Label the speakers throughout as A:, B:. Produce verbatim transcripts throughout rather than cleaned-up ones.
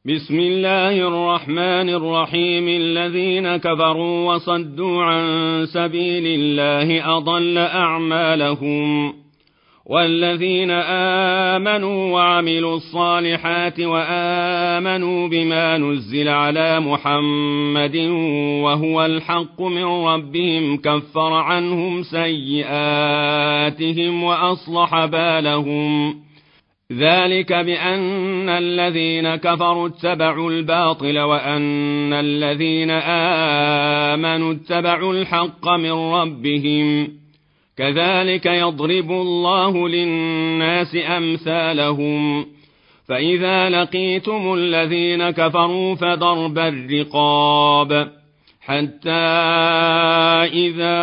A: بسم الله الرحمن الرحيم. الذين كفروا وصدوا عن سبيل الله أضل أعمالهم، والذين آمنوا وعملوا الصالحات وآمنوا بما نزل على محمد وهو الحق من ربهم كفر عنهم سيئاتهم وأصلح بالهم. ذلك بأن الذين كفروا اتبعوا الباطل وأن الذين آمنوا اتبعوا الحق من ربهم. كذلك يضرب الله للناس أمثالهم. فإذا لقيتم الذين كفروا فضرب الرقاب حتى إذا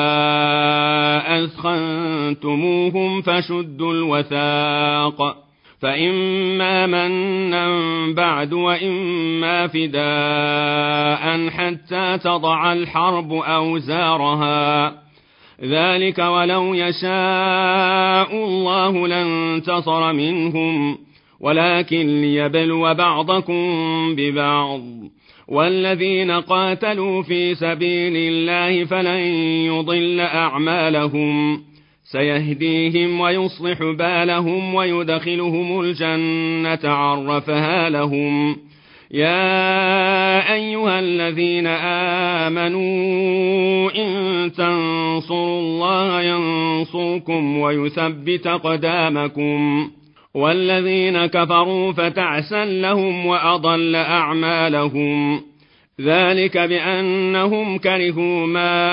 A: أثخنتموهم فشدوا الوثاق، فإما منا بعد وإما فداء حتى تضع الحرب أوزارها. ذلك ولو يشاء الله لانتصر منهم، ولكن ليبلو بعضكم ببعض. والذين قاتلوا في سبيل الله فلن يضل أعمالهم، سيهديهم ويصلح بالهم ويدخلهم الجنة عرفها لهم. يا أيها الذين آمنوا إن تنصروا الله ينصركم ويثبت أقدامكم. والذين كفروا فتعسا لهم وأضل أعمالهم. ذلك بأنهم كرهوا ما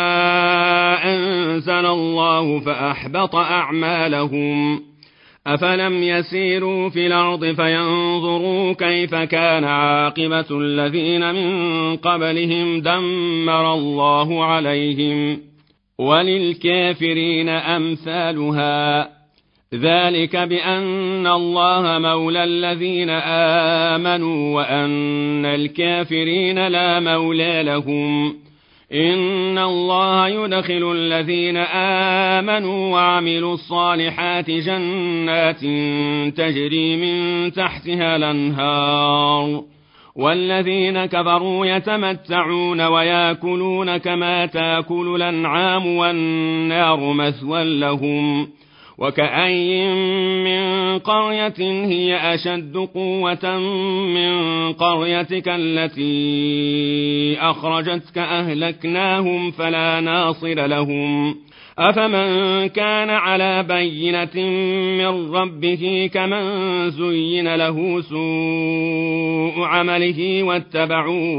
A: أنزل الله فأحبط أعمالهم. أفلم يسيروا في الأرض فينظروا كيف كان عاقبة الذين من قبلهم دمر الله عليهم، وللكافرين أمثالها. ذلك بأن الله مولى الذين آمنوا وأن الكافرين لا مولى لهم. إن الله يدخل الذين آمنوا وعملوا الصالحات جنات تجري من تحتها الأنهار، والذين كفروا يتمتعون ويأكلون كما تأكل الأنعام والنار مثوى لهم. وكأين من قرية هي أشد قوة من قريتك التي أخرجتك أهلكناهم فلا ناصر لهم. أفمن كان على بينة من ربه كمن زين له سوء عمله واتبعوا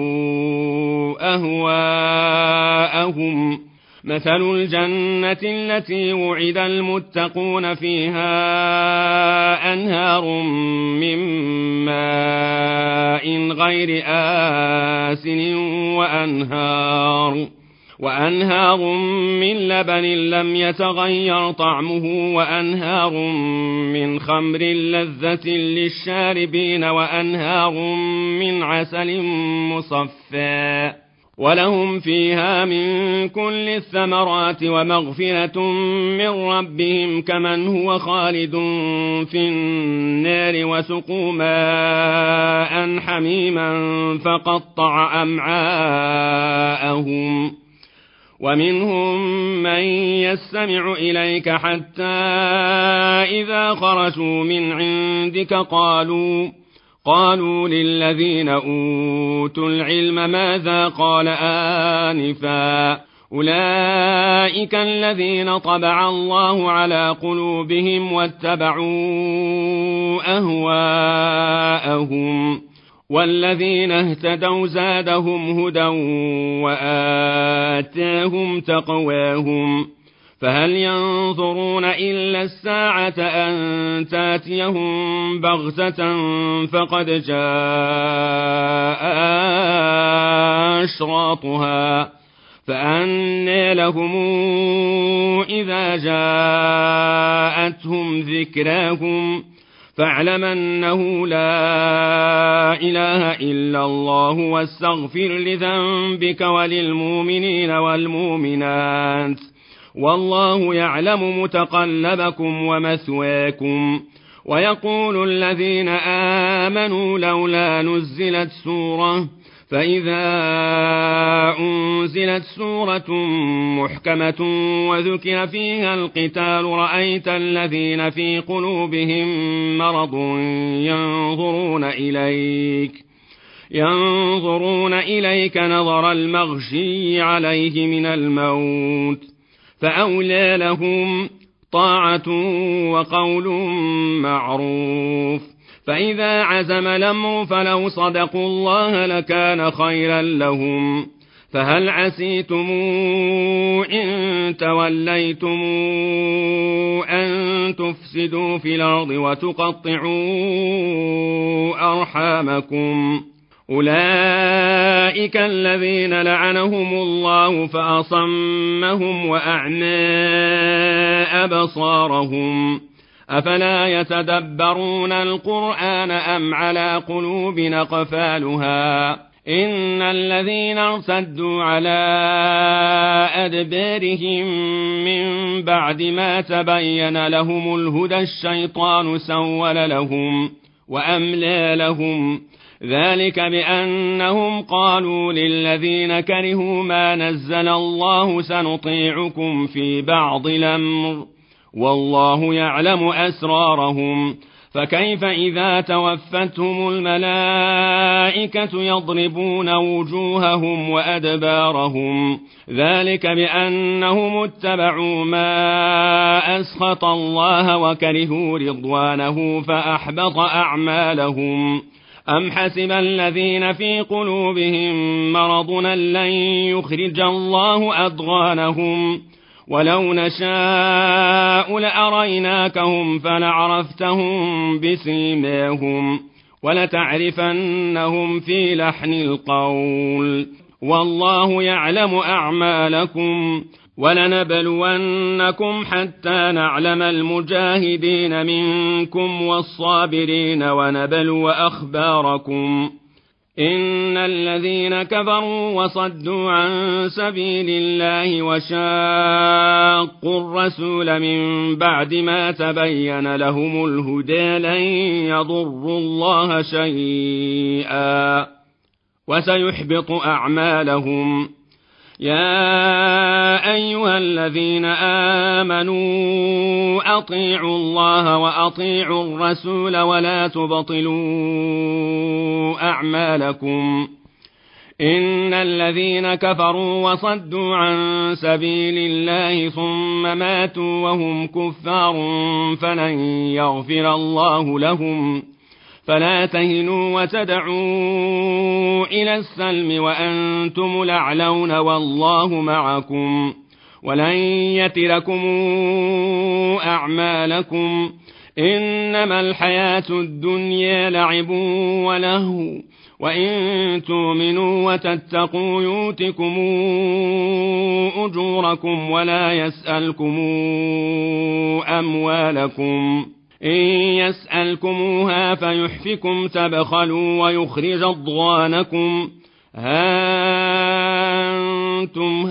A: أهواءهم. مثل الجنة التي وعد المتقون فيها أنهار من ماء غير آسن وأنهار وأنهار من لبن لم يتغير طعمه وأنهار من خمر لذة للشاربين وأنهار من عسل مصفى ولهم فيها من كل الثمرات ومغفرة من ربهم كمن هو خالد في النار وسقوا ماء حميما فقطع أمعاءهم. ومنهم من يستمع إليك حتى إذا خرجوا من عندك قالوا قالوا للذين أوتوا العلم ماذا قال آنفا أولئك الذين طبع الله على قلوبهم واتبعوا أهواءهم. والذين اهتدوا زادهم هدى وآتاهم تقواهم. فهل ينظرون إلا الساعة أن تاتيهم بغتة فقد جاء أشراطها فأنى لهم إذا جاءتهم ذكراهم. فاعلم أنه لا إله إلا الله واستغفر لذنبك وللمؤمنين والمؤمنات والله يعلم متقلبكم ومثواكم ويقول الذين آمنوا لولا نزلت سورة فإذا أنزلت سورة محكمة وذكر فيها القتال رأيت الذين في قلوبهم مرض ينظرون إليك ينظرون إليك نظر المغشي عليه من الموت فأولى لهم طاعة وقول معروف فإذا عزم الأمر فلو صدقوا الله لكان خيرا لهم فهل عسيتم إن توليتم أن تفسدوا في الأرض وتقطعوا أرحامكم أولئك الذين لعنهم الله فأصمهم وأعمى أبصارهم أفلا يتدبرون القرآن أم على قلوب أقفالها إن الذين ارتدوا على أدبارهم من بعد ما تبين لهم الهدى الشيطان سول لهم وأملى لهم ذلك بأنهم قالوا للذين كرهوا ما نزل الله سنطيعكم في بعض الأمر والله يعلم أسرارهم فكيف إذا توفتهم الملائكة يضربون وجوههم وأدبارهم ذلك بأنهم اتبعوا ما أسخط الله وكرهوا رضوانه فأحبط أعمالهم أم حسب الذين في قلوبهم مرض لن يخرج الله أضغانهم ولو نشاء لأريناكهم فلعرفتهم بسيماهم ولتعرفنهم في لحن القول والله يعلم أعمالكم ولنبلونكم حتى نعلم المجاهدين منكم والصابرين ونبلو أخباركم إن الذين كفروا وصدوا عن سبيل الله وشاقوا الرسول من بعد ما تبين لهم الهدى لن يضروا الله شيئا وسيحبط أعمالهم يا أيها الذين آمنوا أطيعوا الله وأطيعوا الرسول ولا تبطلوا أعمالكم إن الذين كفروا وصدوا عن سبيل الله ثم ماتوا وهم كفار فلن يغفر الله لهم فلا تهنوا وتدعوا إلى السلم وأنتم الأعلون والله معكم ولن يتركم أعمالكم إنما الحياة الدنيا لعب ولهو وإن تؤمنوا وتتقوا يؤتكم أجوركم ولا يسألكم أموالكم إن يسألكموها فيحفكم تبخلوا ويخرج أضغانكم ها أنتم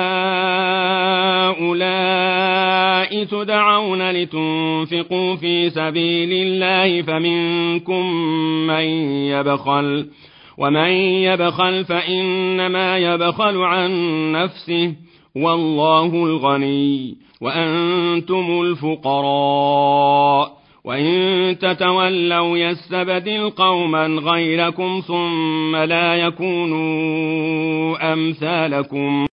A: هؤلاء تدعون لتنفقوا في سبيل الله فمنكم من يبخل ومن يبخل فإنما يبخل عن نفسه والله الغني وأنتم الفقراء وإن تتولوا يستبدل قوما غيركم ثم لا يكونوا أمثالكم